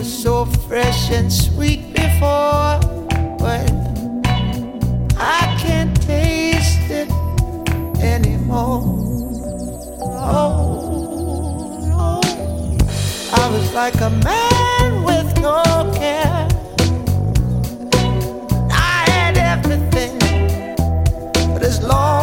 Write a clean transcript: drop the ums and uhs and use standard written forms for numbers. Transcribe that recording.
so fresh and sweet before, but I can't taste it anymore. Oh, no. I was like a man with no care. I had everything, but as long